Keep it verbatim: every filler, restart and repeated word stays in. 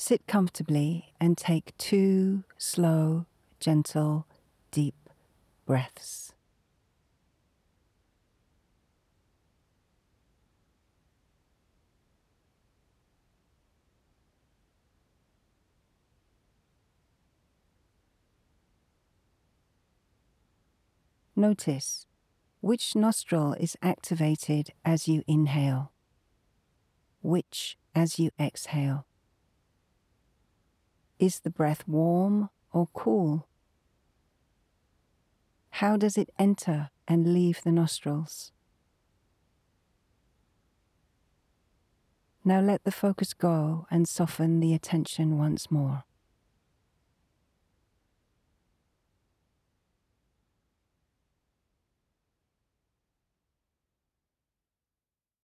Sit comfortably and take two slow, gentle, deep breaths. Notice which nostril is activated as you inhale, which as you exhale. Is the breath warm or cool? How does it enter and leave the nostrils? Now let the focus go and soften the attention once more.